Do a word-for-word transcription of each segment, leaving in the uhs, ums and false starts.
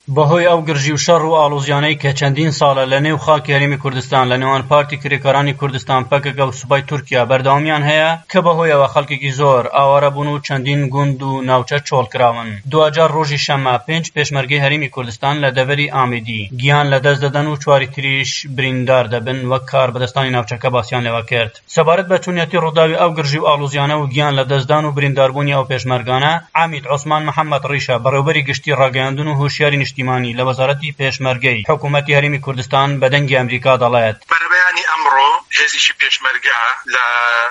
بەهۆی ئەو گرژی و شەڕ و ئاڵۆزیانەی کە چەندین ساڵە لە نێو خاکی هەرێمی کوردستان لە نێوان پارتی کرێکارانی کوردستان پەکەکە و سوپای تورکیا بەردەوامیان هەیە کە بەهۆیەوە خەڵکێکی زۆر ئاوارە بوون و چەندین گوند و ناوچە چۆڵکراون. دوجار ڕۆژی شەمە پێنج پێشمەرگەی هەرێمی کوردستان لە دەڤەری ئامێدی گیان لەدەست دەدەن و چواری تریش بریندار دەبن وەک کار بەدەستانی ناوچەکە باسییان لێوە کرد. سەبارەت بە چوونەتی ڕووداوی ئەو گرژی و ئاڵۆزیانە و گیان لەدەستدان و برینداربوونی ئەو پێشمەرگانە عامید عوسمان محەممەد ڕیشە بەڕێوەبەری گشتی ڕاگەیاندن و هۆشیاری نیشتیمانی لە وەزارەتی پێشمەرگەی حکوومەتی هەرێمی کوردستان بە دەنگی ئەمریکا دەڵێت بەربەیانی ئەمڕۆ هێزیشی پێشمەرگە لە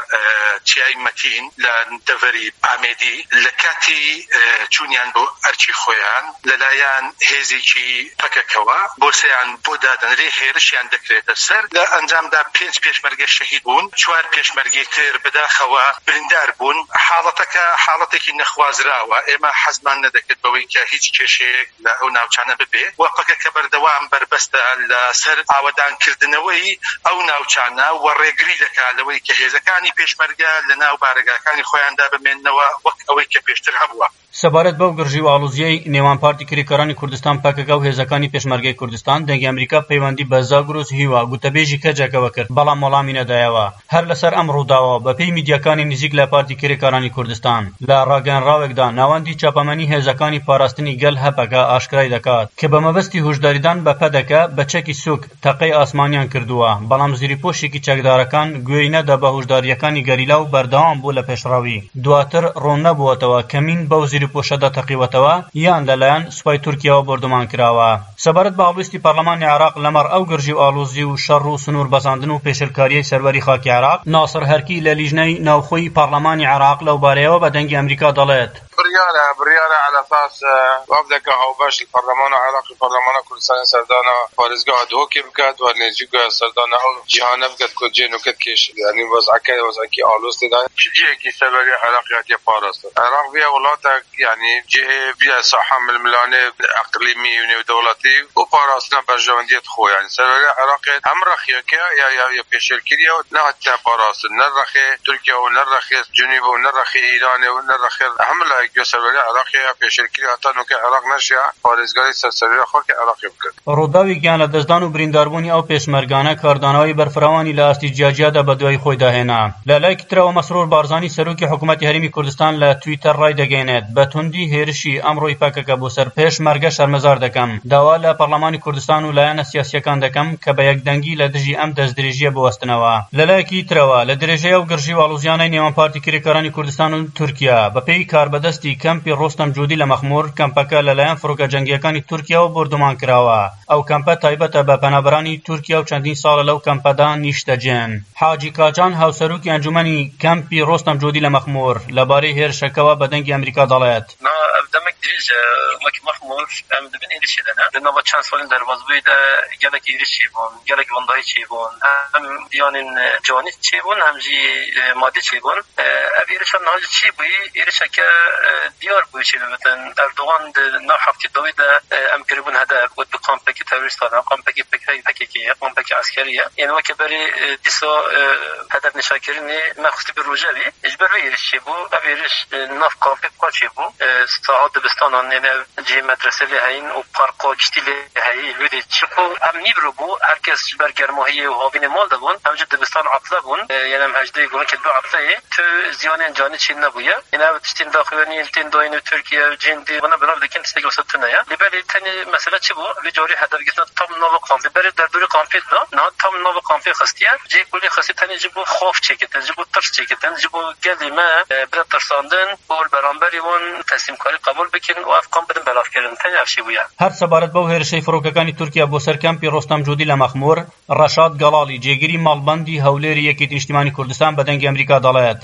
چیای مەتین لە دەڤەری ئامێدی لە کاتی چوونیان بۆ ئەرچی خۆیان لەلایەن هێزێکی پەکەکەوە بۆ سەیان بۆ دادەنرێ هێرشیان دەکرێتە سەر لە ئەنجامدا پێنج پێشمەرگە شەهید بوون، چوار پێشمەرگەی تر بەداخەوە بریندار بوون. حاڵەتەکە حاڵەتێکی نەخوازراوە. ئێمە حەزمان نەدەکرد بەوەی کە هیچ کێشەیەک لە ئەو ناوچانە ببێ و پەکەکە بەردەوام بربەستە لەسەر ئاوەدانکردنەوەی ئەو ناوچانە و ڕێگری دەکات لەوەی کە هێزەکانی پێشمەرگە لە ناو بارگاکانی خۆیاندا بمێننەوە وەک ئەوەی کە پێشتر هەبووە. سەبارەت بەو گرژی و ئاڵۆزیەی نێوان پارتی کرێکارانی کوردستان پەکەکە و هێزەکانی پێشمەرگەی کوردستان دەنگی ئەمریکا پەیوەندی بە زاگرۆز هیوا گوتەبێژی کەجێکەوە کرد، بەڵام وەڵامی نەدایەوە. هەر لەسەر ئەم ڕووداوە بەپێی میدیاکانی نزیک لە پارتی کرێکارانی کوردستان لە ڕاگەیەنراوێکدا ناوەندی چاپەمەنی هێزەکانی پاراستنی گەل هەپەکە ئاشکرای دەکات کە بە مەبەستی هۆشداریدان بە پەدەکە بە چەکی سووک تەقەی ئاسمانیان کردووە، بەڵام زیریپۆشێکی چەکدارەکان گوێی نەدا بە هۆشداریەکانی گەریلا و بەردەوام بوو لە پێشڕاوی. دواتر ڕوون نەبووەتەوە کە مین بەو زیریپۆشەدا تەقیوەتەوە یان لەلایەن سوپای تورکیاوە بردومان کراوە. سەبارەت بە هەڵویستی پەرلەمانی عێراق لەمەڕ ئەو گرژی و ئاڵۆزی و شەڕ و سنوور بەزاندن و پێشلکاریەی سەروەری خاکی عێراق، ناسر هەرکی لە لیژنەی ناوخۆی پەرلەمانی عێراق لەو بارەیەوە بە دەنگی ئەمریکا دەڵێت بريالة بريالة على أساس وفدك هاو باش البرلمان العراقي البرلمان كردستان سردانا فارزقا دوكي بكات ونجيقا سردانا أو جهانا بكات كوجين وكات كيش يعني وزعكا وزعكي آلوس تدان شجيه كي سبري عراقيات يفارست العراق فيها ولاتك يعني جهة فيها صحة من الملانة أقليمي ودولتي وفارستنا برجواندية خو يعني سبري عراقيات هم رخيا كيا يا يا يا بيشير كيريا ونهتا فارست نرخي تركيا ونرخي جنوب ونرخي إيران ونرخي هم لا سەروەری عێراقیە پێشێرکری هەتا نوکە عێراق نەشیە پارێزگاری سەرسەروەری خۆکی عێراقی بکرد. ڕووداوی گیان لەدەستدان و برینداربوونی ئەو پێشمەرگانە کاردانەوەی بەرفراوانی لە ئاستی جیاجیادا بە دوای خۆی داهێنا. لە لایەکی ترەوە مەسرور بارزانی سەرۆکی حکوومەتی هەرێمی کوردستان لە تویتەر ڕای دەگەێنێت بە توندی هێرشی ئەمڕۆی پەکەکە بۆ سەر پێشمەرگە شەرمەزار دەکەم، داوا لە پەرلەمانی کوردستان و لایەنە سیاسیەکان دەکەم کە بە یەکدەنگی لە دژی ئەم دەستدرێژیە بوەستنەوە. لە لایەکی ترەوە لە درێژەی ئەو گرژی و ئاڵۆزیانەی نێوان پارتی کرێکارانی کوردستان و تورکیا بەپێی کاربەدەستی کەمپی ڕۆستەم جوودی لە مەخموور کەمپەکە لەلایەن فڕۆکە جەنگیەکانی تورکیاوە بردومان کراوە. ئەو کەمپە تایبەتە بە پەنابەرانی تورکیا و چەندین ساڵە لەو کەمپەدا نیشتەجێن. حاجی کاچان هاوسەرۆکی ئەنجومەنی کەمپی ڕۆستەم جوودی لە مەخموور لەبارەی هێرشەکەوە بە دەنگی ئەمریکا دەڵێت demek dirije vaki mahmur em dibin ilişi dene. Dinava çand salin derbazbıy da gelek ilişi bon, gelek vandayı çi bon. Hem diyanın cani çi bon, hem ji maddi çi bon. Ev ilişen nahacı çi buy, ilişeke diyar buy çi beten. Erdoğan nav hafti davi da em kiribun hada ود بقامپکی تروریستانه، قامپکی پکی پکیه، قامپکی عسکریه. یعنی وقتی بری دیسا هدف نشاکرینی مخصوصی به روجبی اجبار ویرشی بو، ویرش ناف قامپک قاچی بو. ساعات دبستانان یعنی جی مدرسه لهین و پارکا گشتی لهی لودی چیکو هم نیبرو بو. هرکس بر گرماهی و هاوین مال دبون، همجد دبستان عطله بون. یعنی هم هجده گونه که دو عطله تو زیان جانی چین نبویه. یعنی تشتین داخلی تین داین و ترکیه و جندی بنا بنا دکن تستگی وسط تنایا. لیبری تنی مسئله چی بو؟ ویجوری هدف گرفتن تام نو کامپی بر در دوری کامپی نه نه تام نو کامپی خستیه. جی کلی خستی تنی جبو خوف چیکتن، جبو ترس چیکتن، جبو گلی ما بر ترساندن بول برانبری وان تسلیم کاری قبول بکن و افکام بدن بلاف کردن تنی افشی بویا. هر سبارت بو هرشی فروکەکانی تورکیا بۆ سەر کەمپی ڕۆستەم جوودی لە مەخموور ڕەشاد گەڵاڵی جێگیری ماڵبەندی هەولێری یەکێتی نیشتیمانی کوردستان بە دەنگی ئەمریکا دەڵێت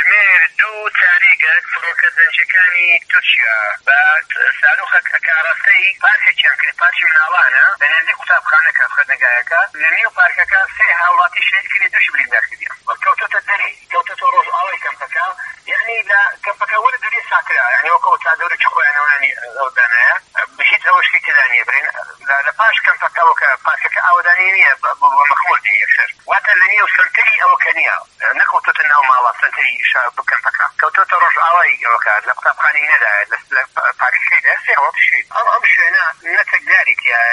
دوو تاریگەک فڕۆکە دەنجەکانی تورکیا بە ساروخەک ئەکاڕاستەی پارکێکیان کرد، پارکی مناڵانە لە نێردەی قوتابخانەکە خەرنەگایەکە لە نێو پارکەکە سێ هاوڵاتی شێت کردی دووشی بریندار کردیان کەوتۆتە دەرێ کەوتۆتە ڕۆژئاوای کەمپەکە. یعنی لە کەمپەکە وەرە دووری ساکرا، یعنی وەکەوە چادەورێکی خۆیانەوەنی ئەو دانایە بهیچ ئەوەشکی تێدا نییە برین لە پاش کەمپەکەەوە کە پارکەکە ئاوەدانی نییە بۆ مەخموور دێ یەکسەر واتە لە نێو سنتەری ئەوەکە نییە، نەکەوتۆتە ناو ماڵە سنتەری کەمپەکە کەوتۆتە ڕۆژئاوای ئەوەکە لە قوتابخانەی نەدایە لە پارکەکەیدا سێ هەوڵاتی شێت. ئەم ئەم شوێنە نەتەک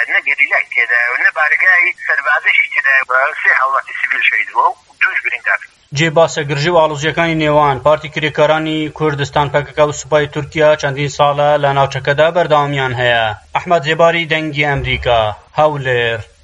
نه گریلای تێدا و نه بارگای سەربازیشی تێدا سێ هاوڵاتی سیڤیل شەهید بووە و دووش بریندار. جێباسە گرژی و ئاڵۆزیەکانی نێوان پارتی کرێکارانی کوردستان پێکەکە و سوپای تورکیا چەندین ساڵە لە ناوچەکەدا بەردەوامیان هەیە. ئەحمەد جێباری دەنگی ئەمریکا، هەولێر.